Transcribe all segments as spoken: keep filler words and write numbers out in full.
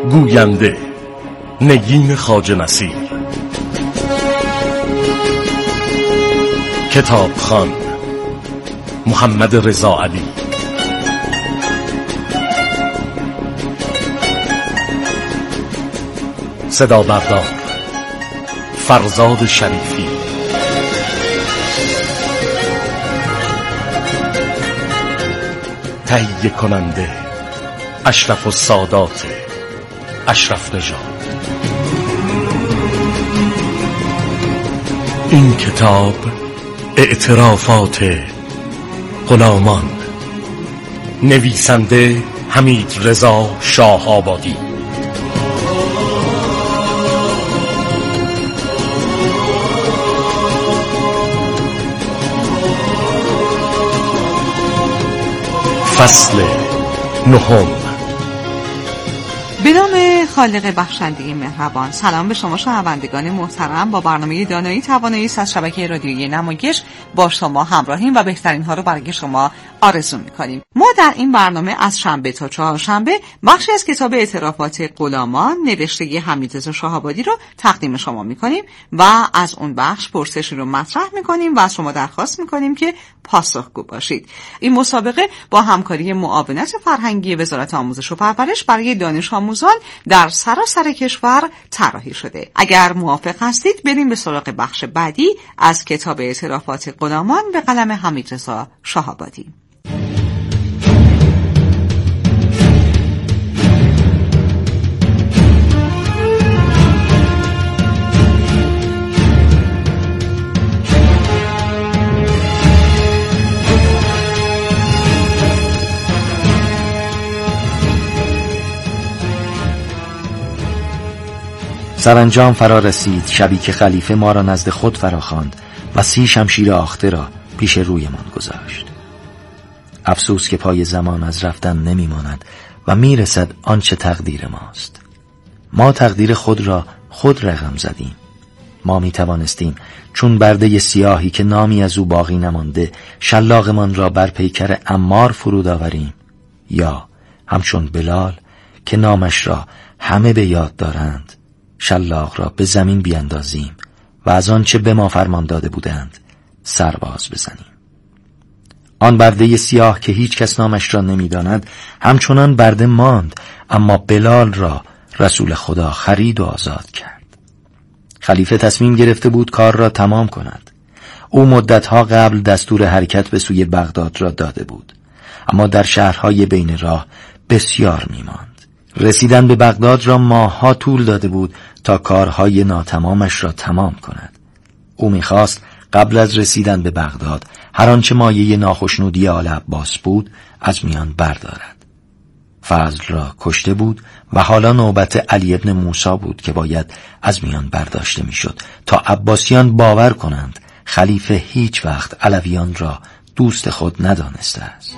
گوینده نگین خواجه نصیر، کتابخوان محمد رضا علی، صدا بردار فرزاد شریفی، تهیه کننده اشرف السادات اشرف نژاد. این کتاب اعترافات غلامان، نویسنده حمید رضا شاه آبادی، فصل نهم. به نام خالق بخشنده مهربان. سلام به شما شنوندگان محترم. با برنامه دانایی توانایی از شبکه رادیویی نمایش با شما همراهیم و بهترین ها رو برای شما آرزو می‌کنیم. ما در این برنامه از شنبه تا چهارشنبه بخشی از کتاب اعترافات غلامان نوشته حمیدرضا شاه آبادی رو تقدیم شما می‌کنیم و از اون بخش پرسشی رو مطرح می‌کنیم و از شما درخواست می‌کنیم که پاسخگو باشید. این مسابقه با همکاری معاونت فرهنگی وزارت آموزش و پرورش برای دانش آموزان در سراسر کشور طراحی شده. اگر موافق هستید بریم به سراغ بخش بعدی از کتاب اعترافات غلامان به قلم حمیدرضا شاه آبادی. سرانجام فرا رسید شبی که خلیفه ما را نزد خود فراخواند و سی شمشیر آخته را پیش رویمان گذاشت. افسوس که پای زمان از رفتن نمی ماند و می رسد آنچه تقدیر ماست. ما تقدیر خود را خود رقم زدیم. ما می توانستیم چون برده سیاهی که نامی از او باقی نمانده شلاقمان را بر پیکر عمار فرود آوریم، یا همچون بلال که نامش را همه به یاد دارند شلاق را به زمین بیاندازیم و از آنچه به ما فرمان داده بودند سرباز بزنیم. آن برده سیاه که هیچ کس نامش را نمیداند همچنان برده ماند، اما بلال را رسول خدا خرید و آزاد کرد. خلیفه تصمیم گرفته بود کار را تمام کند. او مدتها قبل دستور حرکت به سوی بغداد را داده بود، اما در شهرهای بین راه بسیار میماند. رسیدن به بغداد را ماه‌ها طول داده بود تا کارهای ناتمامش را تمام کند. او می‌خواست قبل از رسیدن به بغداد هر آنچه مایه ناخشنودی آل عباس بود از میان بردارد. فضل را کشته بود و حالا نوبت علی ابن موسی بود که باید از میان برداشته میشد تا عباسیان باور کنند خلیفه هیچ وقت علویان را دوست خود ندانسته است.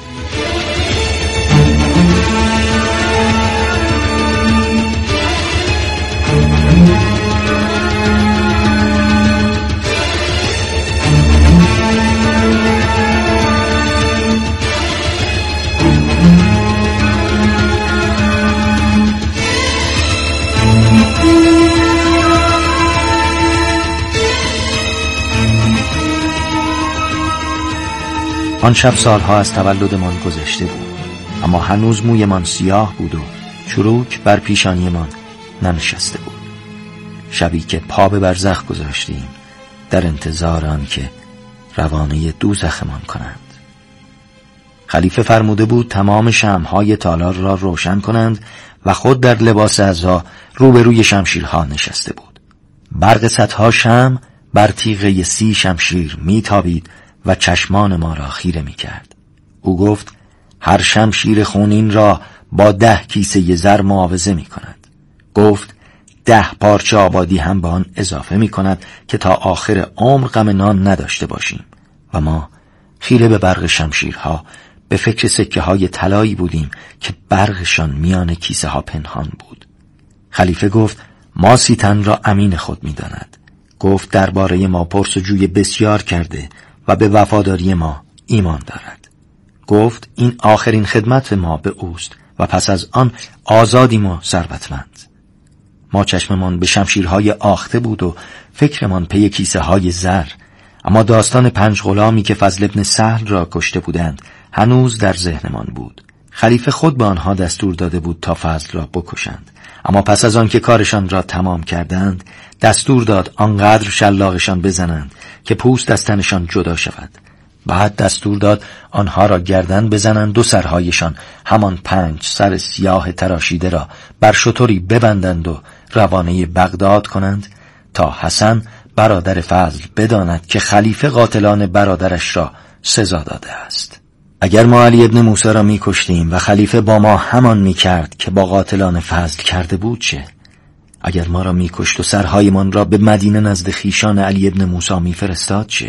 آن شب سالها از تولدمان گذشته بود، اما هنوز مویمان سیاه بود و چروک بر پیشانیمان ننشسته بود. شبی که پا به برزخ گذاشتیم در انتظار آن که روانه دوزخمان کنند. خلیفه فرموده بود تمام شمع‌های تالار را روشن کنند و خود در لباس عزا روبروی شمشیرها نشسته بود. برق صدها شمع بر تیغه سی شمشیر میتابید و چشمان ما را خیره می کرد. او گفت هر شمشیر خونین را با ده کیسه زر معاوضه می کند. گفت ده پارچه آبادی هم به آن اضافه می کند که تا آخر عمر غم نان نداشته باشیم. و ما خیره به برق شمشیرها به فکر سکه های طلایی بودیم که برقشان میان کیسه ها پنهان بود. خلیفه گفت ما سی تن را امین خود می داند. گفت درباره ما پرسجوی بسیار کرده و به وفاداری ما ایمان دارد. گفت این آخرین خدمت ما به اوست و پس از آن آزادیم و ثروتمند. ما چشممان به شمشیرهای آخته بود و فکرمان پی کیسه های زر، اما داستان پنج غلامی که فضل ابن سهل را کشته بودند هنوز در ذهنمان بود. خلیفه خود به آنها دستور داده بود تا فضل را بکشند، اما پس از آن که کارشان را تمام کردند دستور داد آنقدر شلاقشان بزنند که پوست از تنشان جدا شود. بعد دستور داد آنها را گردن بزنند و سرهایشان، همان پنج سر سیاه تراشیده، را بر شتری ببندند و روانه بغداد کنند تا حسن برادر فضل بداند که خلیفه قاتلان برادرش را سزا داده است. اگر ما علی ابن موسی را می کشتیم و خلیفه با ما همان می کرد که با قاتلان فضل کرده بود چه؟ اگر ما را می کشت و سرهایمان را به مدینه نزد خیشان علی ابن موسی می فرستاد چه؟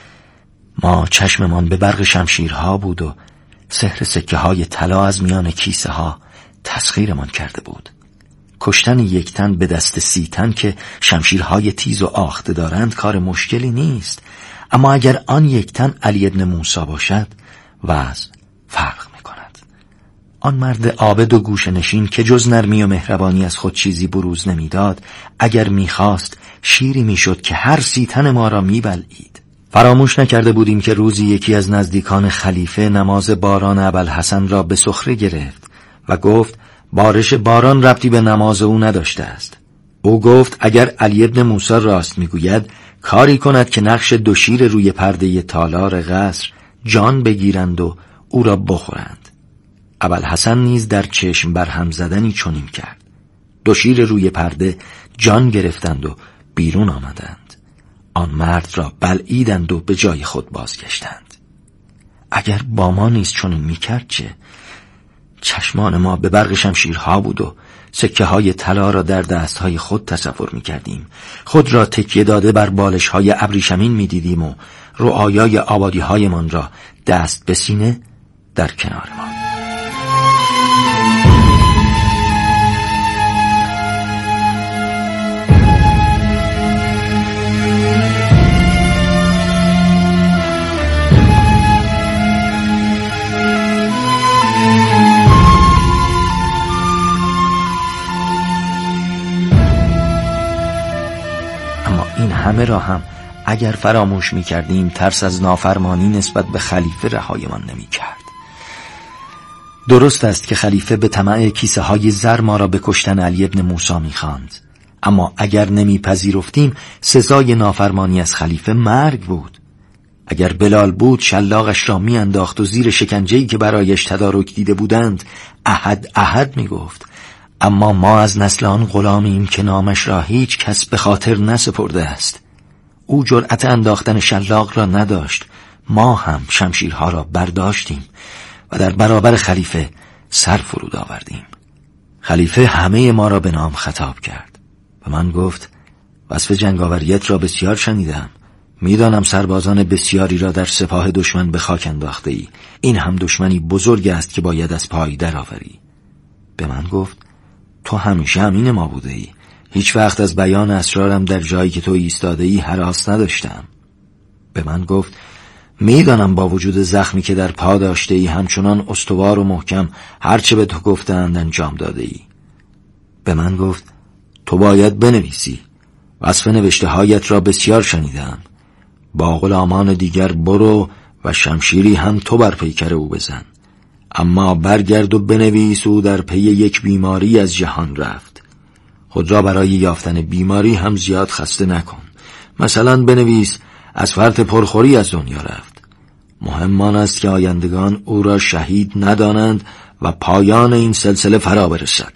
ما چشممان به برق شمشیرها بود و سحر سکه های طلا از میان کیسه ها تسخیرمان کرده بود. کشتن یک تن به دست سی تن که شمشیرهای تیز و آخته دارند کار مشکلی نیست، اما اگر آن یک تن علی ابن موسی باشد وضع فرق می کند. آن مرد عابد و گوشه نشین که جز نرمی و مهربانی از خود چیزی بروز نمیداد، اگر میخواست شیری میشد که هر سی تن ما را میبلعید. فراموش نکرده بودیم که روزی یکی از نزدیکان خلیفه نماز باران ابوالحسن را به سخره گرفت و گفت بارش باران ربطی به نماز او نداشته است. او گفت اگر علی ابن موسی راست میگوید کاری کند که نقش دو شیر روی پرده تالار قصر جان بگیرند و او را بخورند. ابوالحسن نیز در چشم برهم زدنی چنین کرد. دو شیر روی پرده جان گرفتند و بیرون آمدند. آن مرد را بلعیدند و به جای خود بازگشتند. اگر با ما نیز چنین میکرد چه؟ چشمان ما به برق شمشیرها بود و سکه های طلا را در دستهای خود تصور می کردیم. خود را تکیه داده بر بالش های ابریشمین می دیدیم و رعایای آبادی های من را دست به سینه در کنار ما. همه را هم اگر فراموش می کردیم ترس از نافرمانی نسبت به خلیفه رهایمان نمی کرد. درست است که خلیفه به طمع کیسه های زر ما را به کشتن علی ابن موسی می خواند، اما اگر نمی پذیرفتیم سزای نافرمانی از خلیفه مرگ بود. اگر بلال بود شلاقش را می انداخت و زیر شکنجه‌ای که برایش تدارک دیده بودند احد احد می گفت. اما ما از نسل آن غلامیم که نامش را هیچ کس به خاطر نسپرده است. او جرأت انداختن شلاق را نداشت، ما هم شمشیرها را برداشتیم و در برابر خلیفه سر فرود آوردیم. خلیفه همه ما را به نام خطاب کرد و من گفت وصف جنگاوریت را بسیار شنیدم. میدانم سربازان بسیاری را در سپاه دشمن به خاک انداخته ای. این هم دشمنی بزرگ است که باید از پای درآوری. به من گفت تو همیشه امین ما بوده ای. هیچ وقت از بیان اسرارم در جایی که تو ایستاده ای هراس نداشتم. به من گفت میدانم با وجود زخمی که در پا داشته ای همچنان استوار و محکم هرچه به تو گفتند انجام داده ای. به من گفت تو باید بنویسی. وصف نوشته هایت را بسیار شنیدم. با غلامان دیگر برو و شمشیری هم تو بر پیکر او بزن، اما برگرد و بنویس او در پی یک بیماری از جهان رفت. خود را برای یافتن بیماری هم زیاد خسته نکن. مثلا بنویس از فرط پرخوری از دنیا رفت. مهم آن است که آیندگان او را شهید ندانند و پایان این سلسله فرا برسد.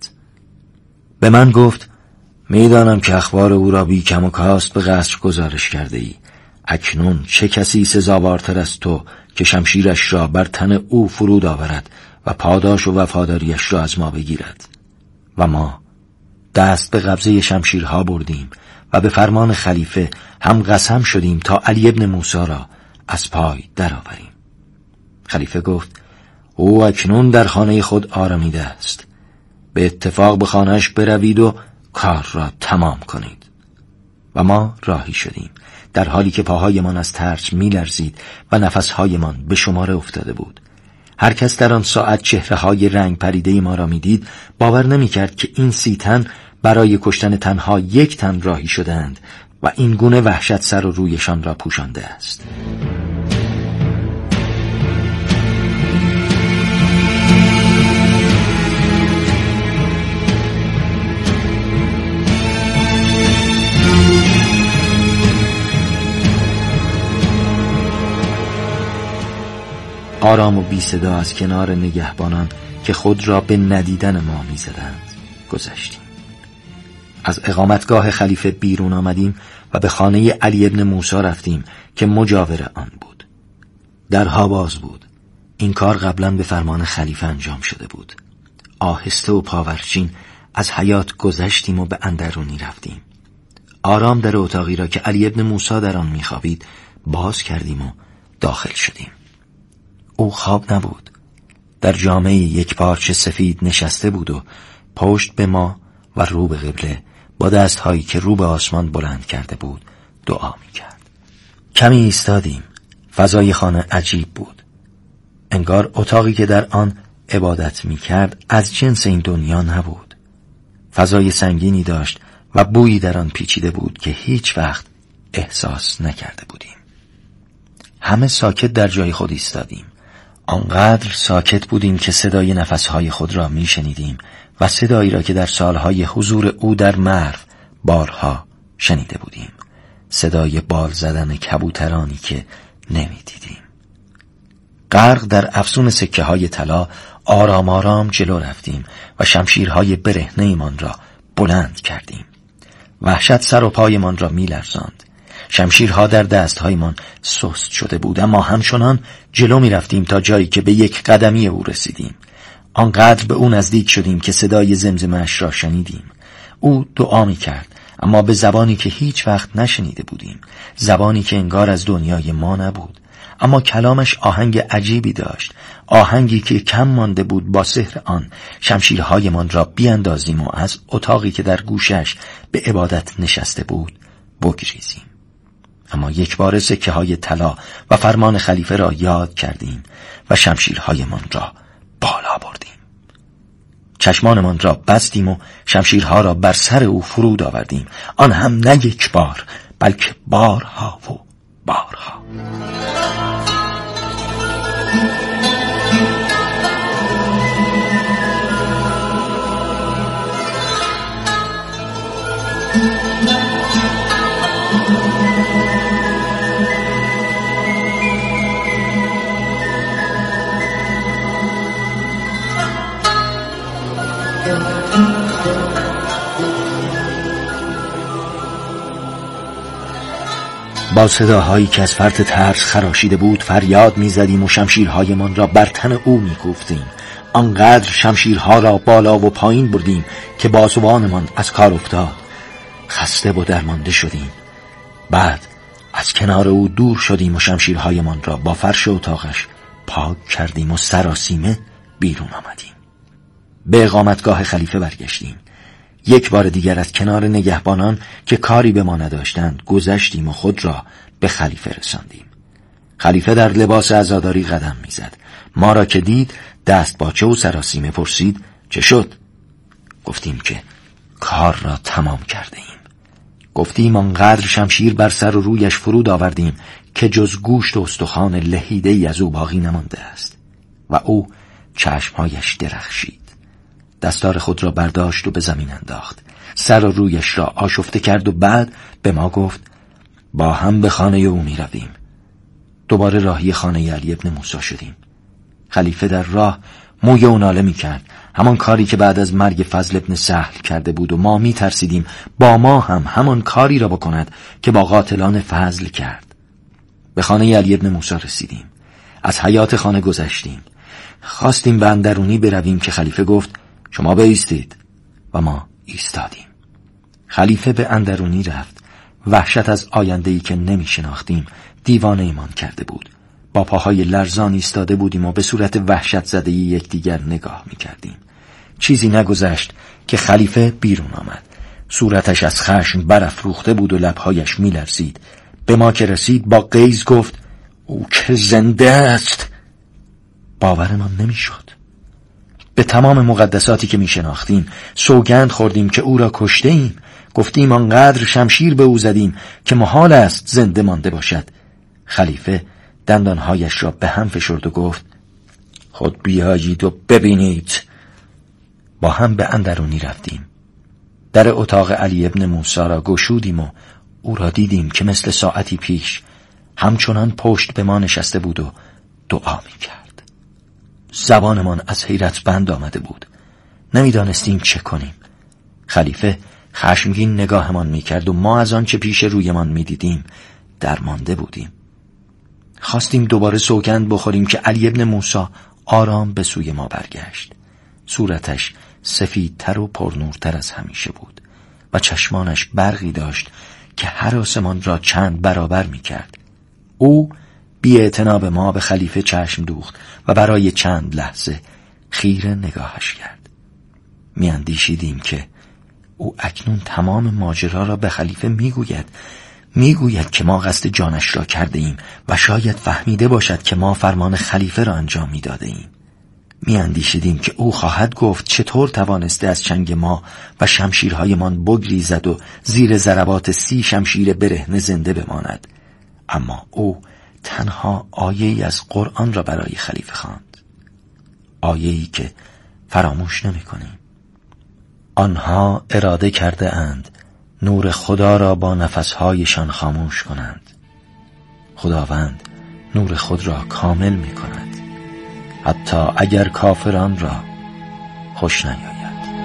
به من گفت میدانم که اخبار او را بی کم و کاست به قصر گزارش کرده ای. اکنون چه کسی سزاوارتر از تو که شمشیرش را بر تن او فرود آورد و پاداش و وفاداریش را از ما بگیرد؟ و ما دست به قبضه شمشیرها بردیم و به فرمان خلیفه هم قسم شدیم تا علی ابن موسی را از پای درآوریم. خلیفه گفت او اکنون در خانه خود آرامیده است. به اتفاق به خانهش بروید و کار را تمام کنید. و ما راهی شدیم در حالی که پاهایمان از ترس می لرزید و نفسهایمان به شماره افتاده بود. هر کس در آن ساعت چهره‌های رنگ پریده ما را می‌دید باور نمی‌کرد که این سی تن برای کشتن تنها یک تن راهی شدند و این گونه وحشت سر و رویشان را پوشانده است. آرام و بی صدا از کنار نگهبانان که خود را به ندیدن ما می زدند گذشتیم. از اقامتگاه خلیفه بیرون آمدیم و به خانه علی ابن موسی رفتیم که مجاور آن بود. درها باز بود. این کار قبلا به فرمان خلیفه انجام شده بود. آهسته و پاورچین از حیاط گذشتیم و به اندرونی رفتیم. آرام در اتاقی را که علی ابن موسی در آن می خوابید باز کردیم و داخل شدیم. او خواب نبود. در جامه یک پارچه سفید نشسته بود و پشت به ما و رو به قبله با دستهایی که رو به آسمان بلند کرده بود دعا می کرد. کمی ایستادیم. فضای خانه عجیب بود. انگار اتاقی که در آن عبادت می کرد از جنس این دنیا نبود. فضای سنگینی داشت و بویی در آن پیچیده بود که هیچ وقت احساس نکرده بودیم. همه ساکت در جای خود ایستادیم. آنقدر ساکت بودیم که صدای نفسهای خود را می شنیدیم و صدایی را که در سالهای حضور او در مرو بارها شنیده بودیم. صدای بال زدن کبوترانی که نمی دیدیم. غرق در افسون سکه های طلا آرام آرام جلو رفتیم و شمشیرهای برهنه من را بلند کردیم. وحشت سر و پایمان را می لرزاند. شمشیرها در دستهایمان سست شده بود، اما همچنان جلو می رفتیم تا جایی که به یک قدمی او رسیدیم. آنقدر به او نزدیک شدیم که صدای زمزمه‌اش را شنیدیم. او دعا می کرد، اما به زبانی که هیچ وقت نشنیده بودیم، زبانی که انگار از دنیای ما نبود. اما کلامش آهنگ عجیبی داشت، آهنگی که کم مانده بود با سحر آن شمشیرهایمان را بیاندازیم و از اتاقی که در گوشش به عبادت نشسته بود بگریزیم. اما یک بار سکه های طلا و فرمان خلیفه را یاد کردیم و شمشیرهایمان را بالا بردیم. چشمانمان را بستیم و شمشیرها را بر سر او فرود آوردیم، آن هم نه یک بار بلکه بارها و بارها. با صداهایی که از فرط ترس خراشیده بود فریاد می‌زدیم و شمشیرهایمان را بر تن او می‌کوفتیم. آنقدر شمشیرها را بالا و پایین بردیم که بازوانمان از کار افتاد. خسته و درمانده شدیم. بعد از کنار او دور شدیم و شمشیرهایمان را با فرش اتاقش پاک کردیم و سراسیمه بیرون آمدیم. به اقامتگاه خلیفه برگشتیم. یک بار دیگر از کنار نگهبانان که کاری به ما نداشتند گذشتیم و خود را به خلیفه رساندیم. خلیفه در لباس عزاداری قدم میزد. ما را که دید دست باچه و سراسیمه پرسید چه شد؟ گفتیم که کار را تمام کرده ایم. گفتیم آنقدر شمشیر بر سر و رویش فرود آوردیم که جز گوشت و استخوان لهیده ای از او باقی نمانده است. و او چشمهایش درخشید. دستار خود را برداشت و به زمین انداخت. سر و رویش را آشفته کرد و بعد به ما گفت با هم به خانه او می رویم. دوباره راهی خانه علی ابن موسی شدیم. خلیفه در راه موی و ناله می کرد، همان کاری که بعد از مرگ فضل ابن سهل کرده بود و ما می ترسیدیم با ما هم همان کاری را بکند که با قاتلان فضل کرد. به خانه علی ابن موسی رسیدیم. از حیاط خانه گذشتیم. خواستیم به اندرونی برویم که خلیفه گفت شما بایستید و ما ایستادیم. خلیفه به اندرونی رفت. وحشت از آینده‌ای که نمی شناختیم دیوانه ایمان کرده بود. با پاهای لرزان ایستاده بودیم و به صورت وحشت زده یکدیگر نگاه می کردیم. چیزی نگذشت که خلیفه بیرون آمد. صورتش از خشم برافروخته بود و لبهایش می لرزید. به ما که رسید با غیظ گفت او که زنده است. باورمان نمیشد. به تمام مقدساتی که می شناختیم سوگند خوردیم که او را کشته ایم. گفتیم آنقدر شمشیر به او زدیم که محال است زنده مانده باشد. خلیفه دندانهایش را به هم فشرد و گفت خود بیایید و ببینید. با هم به اندرونی رفتیم. در اتاق علی ابن موسی را گشودیم و او را دیدیم که مثل ساعتی پیش همچنان پشت به ما نشسته بود و دعا می کرد. زبانمان از حیرت بند آمده بود. نمیدانستیم چه کنیم. خلیفه خشمگین نگاهمان می کرد و ما از آن چه پیش رویمان می دیدیم درمانده بودیم. خواستیم دوباره سوگند بخوریم که علی ابن موسی آرام به سوی ما برگشت. صورتش سفیدتر و پرنورتر از همیشه بود و چشمانش برقی داشت که هراسمان را چند برابر می کرد. او بی اعتنا به ما به خلیفه چشم دوخت و برای چند لحظه خیره نگاهش کرد. می اندیشیدیم که او اکنون تمام ماجرا را به خلیفه می گوید. می گوید که ما قصد جانش را کرده ایم و شاید فهمیده باشد که ما فرمان خلیفه را انجام می داده ایم. می اندیشیدیم که او خواهد گفت چطور توانسته از چنگ ما و شمشیرهایمان بگریزد و زیر ضربات سی شمشیر برهنه زنده بماند. اما او تنها آیه‌ای از قرآن را برای خلیفه خواند. آیه‌ای که فراموش نمی کنیم. آنها اراده کرده اند نور خدا را با نفسهایشان خاموش کنند. خداوند نور خود را کامل می کند حتی اگر کافران را خوش نیاید.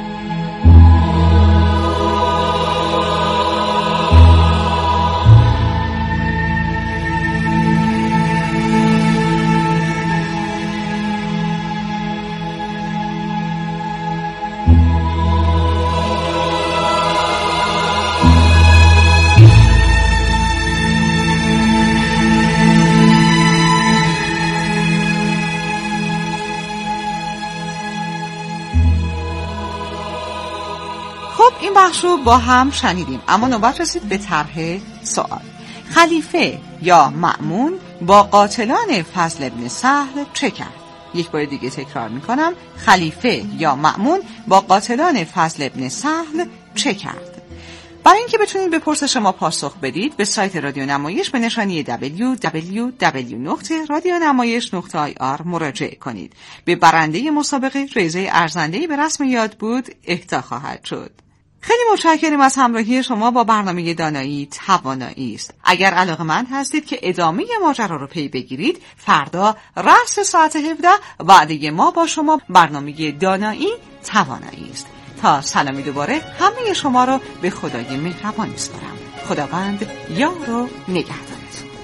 این بخش رو با هم شنیدیم، اما نوبت رسید به طرح سوال. خلیفه یا مأمون با قاتلان فضل ابن سهل چه کرد؟ یک بار دیگه تکرار میکنم. خلیفه یا مأمون با قاتلان فضل ابن سهل چه کرد؟ برای اینکه بتونید به پرسش ما پاسخ بدید به سایت رادیو نمایش به نشانی دبلیو دبلیو دبلیو دات رادیو نمایش دات آی آر مراجعه کنید. به برنده مسابقه جایزه ارزنده‌ای به رسم یاد بود اهدا خواهد شد. خیلی متشکرم از همراهی شما با برنامه دانایی توانایی است. اگر علاقه‌مند هستید که ادامه ماجرا رو پی بگیرید، فردا رأس ساعت هفده وعده ما با شما برنامه دانایی توانایی است. تا سلامی دوباره همه شما رو به خدای مهربان می‌سپارم. خداوند یار و نگهدار.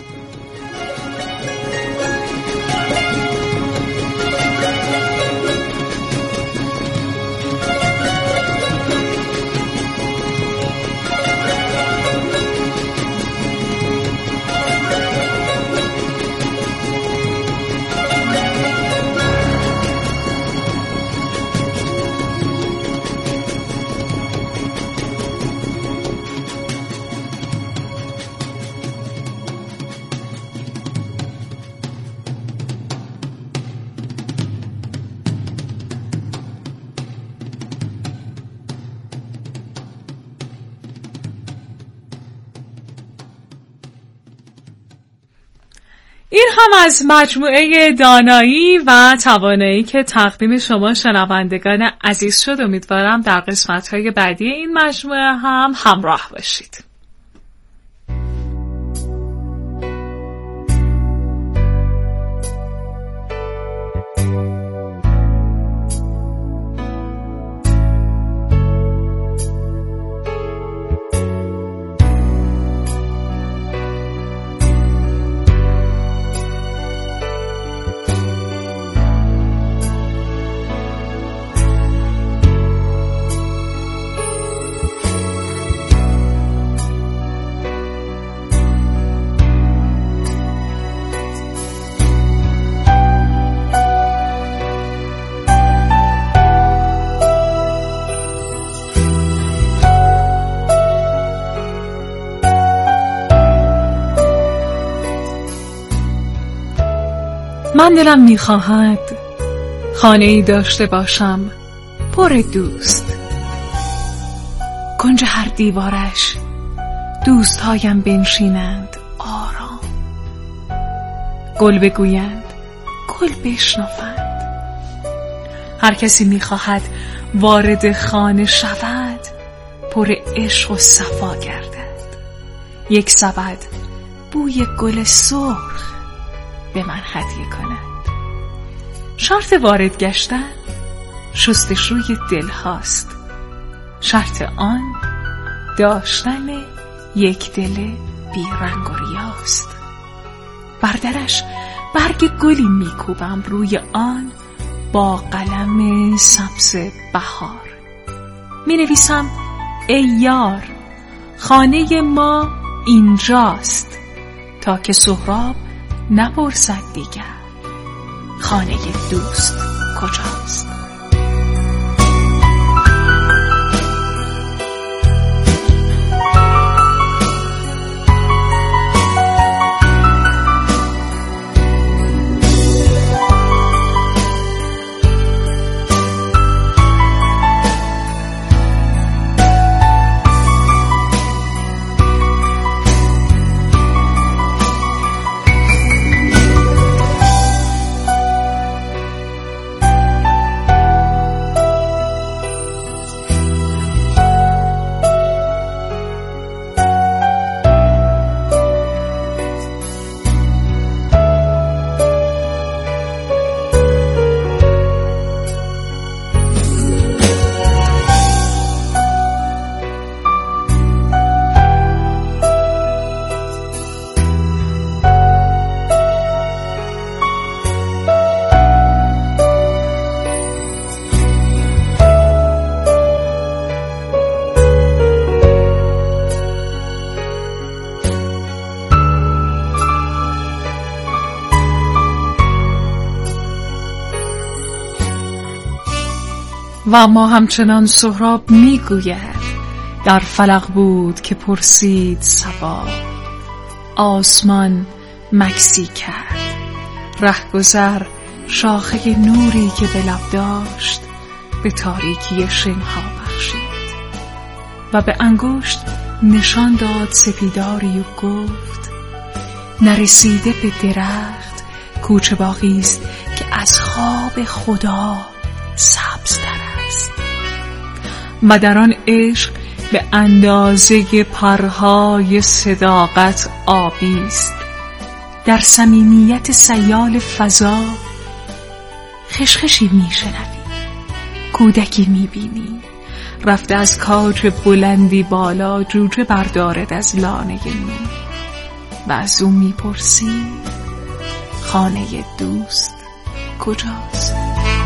این هم از مجموعه دانایی و توانایی که تقدیم شما شنوندگان عزیز شد. امیدوارم در قسمت‌های بعدی این مجموعه هم همراه باشید. من دلم میخواهد خانه‌ای داشته باشم پر دوست، کنج هر دیوارش دوستهایم بنشینند آرام، گل بگویند، گل بشنفند. هر کسی می‌خواهد وارد خانه شود پر عشق و صفا گردد، یک سبد بوی گل سرخ به من هدیه کند. شرط وارد گشتن شستشوی دل هاست، شرط آن داشتن یک دل بی رنگ و ریاست. بر درش برگ گلی میکوبم، روی آن با قلم سبز بهار می نویسم ای یار خانه ما اینجاست، تا که سهراب نپرسد دیگر خانه دوست کجاست. و اما همچنان سهراب میگوید در فلق بود که پرسید صبا، آسمان مکسی کرد رهگذر، شاخه نوری که به لب داشت به تاریکی شنها بخشید و به انگشت نشان داد سپیداری و گفت نرسیده به درخت کوچه باغیست که از خواب خدا سبزتر است و در آن عشق به اندازه پرهای صداقت آبیست. در صمیمیت سیال فضا خشخشی میشنوی، کودکی میبینی رفته از کاج بلندی بالا جوجه بردارد از لانه نور و از او میپرسی خانه دوست کجاست؟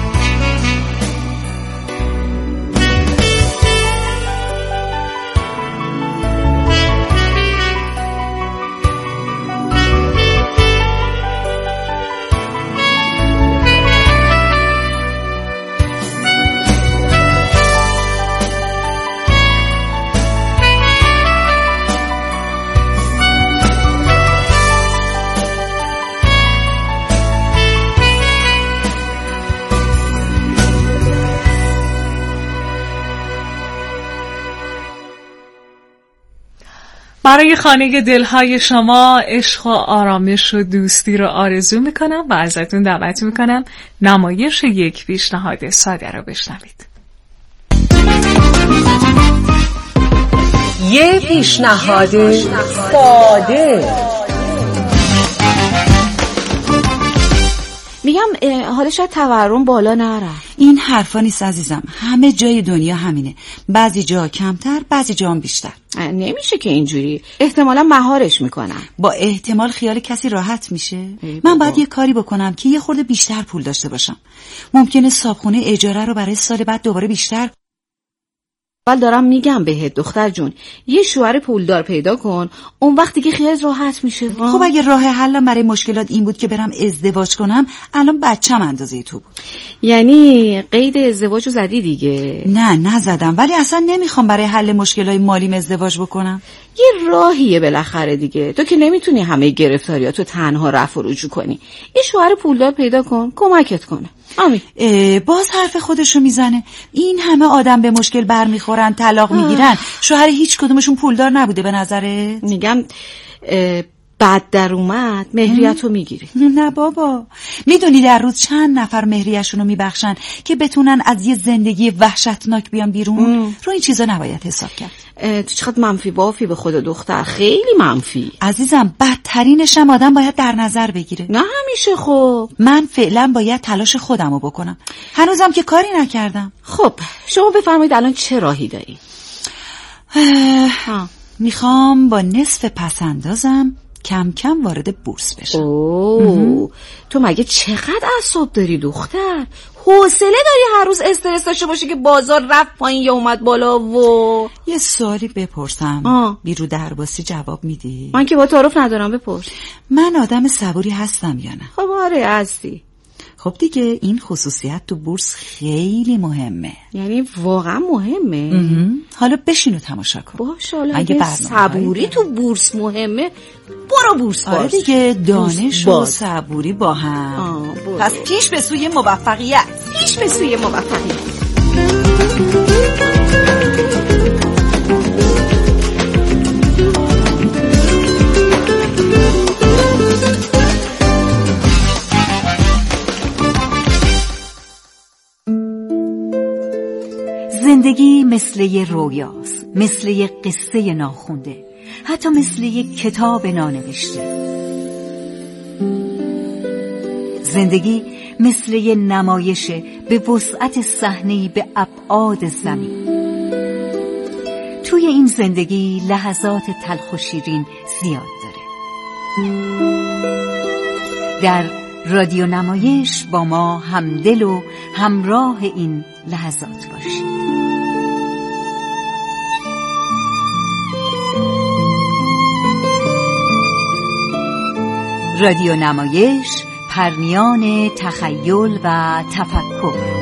برای خانه دلهای شما عشق و آرامش و دوستی رو آرزو میکنم و ازتون دعوت میکنم نمایش یک پیشنهاد ساده رو بشنوید. یک پیشنهاد ساده. میگم حالا شاید تورم بالا نره. این حرفا نیست عزیزم، همه جای دنیا همینه، بعضی جا کمتر بعضی جا هم بیشتر. نمیشه که اینجوری، احتمالا مهارش میکنن. با احتمال خیال کسی راحت میشه؟ من باید یه کاری بکنم که یه خورده بیشتر پول داشته باشم. ممکنه صابخونه اجاره رو برای سال بعد دوباره بیشتر. ولی دارم میگم بهت دختر جون، یه شوهر پولدار پیدا کن، اون وقتی که خیالت راحت میشه. خب اگه راه حل برای مشکلات این بود که برم ازدواج کنم، الان بچه‌م اندازه تو بود. یعنی قید ازدواجو زدی دیگه؟ نه نزدم، ولی اصلا نمیخوام برای حل مشکلای مالیم ازدواج بکنم. یه راهیه بالاخره دیگه، تو که نمیتونی همه گرفتاریاتو تنها رفع و رجوع کنی. یه شوهر پولدار پیدا کن کمکت کنه. آمین. باز حرف خودشو میزنه. این همه آدم به مشکل برمیخورن، طلاق میگیرن، شوهر هیچ کدومشون پولدار نبوده به نظرت؟ میگم بعد در اومد مهریتو میگیری. نه بابا، میدونی در روز چند نفر مهریه‌شون رو میبخشن که بتونن از یه زندگی وحشتناک بیان بیرون؟ ام. رو این چیزا نباید حساب کرد. تو چقدر منفی بافی به خود دختر، خیلی منفی. عزیزم بدترینش هم آدم باید در نظر بگیره. نه همیشه. خب من فعلا باید تلاش خودم رو بکنم، هنوزم که کاری نکردم. خب شما بفرمایید الان چه راهی داری؟ میخوام با نصف پسندازم کم کم وارد بورس بشم. اوه تو مگه چقدر اعصاب داری دختر؟ حوصله داری هر روز استرس داشته باشی که بازار رفت پایین یا اومد بالا؟ و یه سوالی بپرسم، بیرو درباسی جواب میدی؟ من که با تعارف ندارم، بپرس. من آدم صبوری هستم یا نه؟ خب آره هستی. خب دیگه این خصوصیت تو بورس خیلی مهمه. یعنی واقعا مهمه؟ حالا بشین و تماشا کن. باشه حالا اگه صبوری تو بورس مهمه برو بورس باز. آره دیگه، دانش و صبوری با هم. پس پیش به سوی موفقیت. پیش به سوی موفقیت. زندگی مثل یه رویاست، مثل یه قصه ناخونده، حتی مثل یه کتاب نانوشته. زندگی مثل یه نمایشه به وسعت صحنه‌ای به ابعاد زمین. توی این زندگی لحظات تلخ و شیرین زیاد داره. در رادیو نمایش با ما همدل و همراه این لحظات باشید. رادیو نمایش، پرمیان تخیل و تفکر.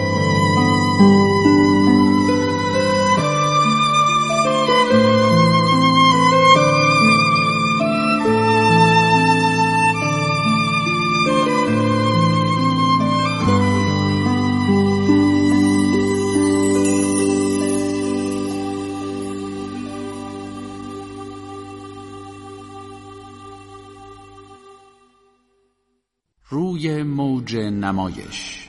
روی موج نمایش.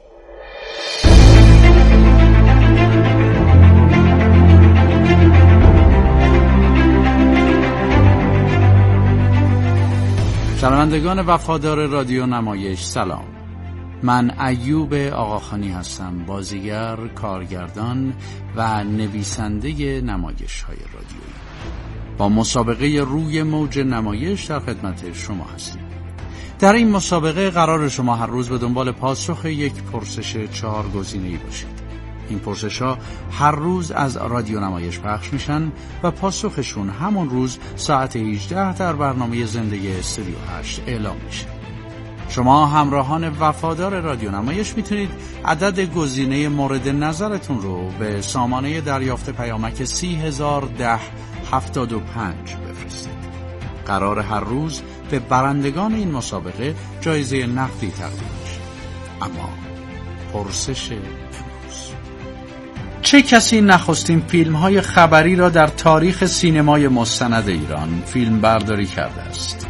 شنوندگان وفادار رادیو نمایش سلام. من ایوب آقاخانی هستم، بازیگر، کارگردان و نویسنده نمایش های رادیویی. با مسابقه روی موج نمایش در خدمت شما هستیم. در این مسابقه قرار شما هر روز به دنبال پاسخ یک پرسش چهار گزینه‌ای باشید. این پرسش‌ها هر روز از رادیو نمایش پخش میشن و پاسخشون همون روز ساعت هجده در برنامه زنده استودیو هشت اعلام میشه. شما همراهان وفادار رادیو نمایش میتونید عدد گزینه مورد نظرتون رو به سامانه دریافت پیامک سی هزار ده هفتاد و پنج بفرستید. قرار هر روز به برندگان این مسابقه جایزه نقدی تقدیم میشه. اما پرسش امروز: چه کسی نخستین فیلم‌های خبری را در تاریخ سینمای مستند ایران فیلم برداری کرده است؟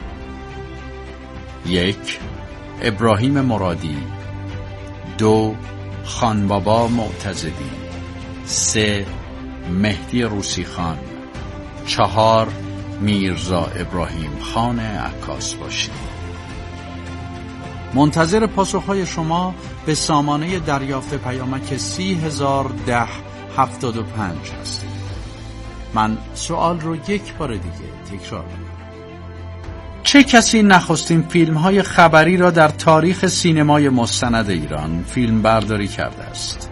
یک، ابراهیم مرادی. دو، خانبابا معتزدی. سه، مهدی روسی خان. چهار، میرزا ابراهیم خان عکاس باشید. منتظر پاسخهای شما به سامانه دریافت پیامک سی هزار ده هفتاد و پنج هستید. من سوال رو یک بار دیگه تکرار می‌کنم. چه کسی نخستین فیلم‌های خبری را در تاریخ سینمای مستند ایران فیلم برداری کرده است؟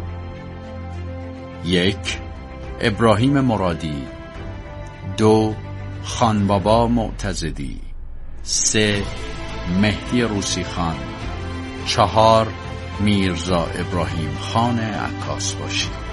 یک، ابراهیم مرادی. دو، خانبابا معتزدی. سه، مهدی روسی خان. چهار، میرزا ابراهیم خان عکاس باشید.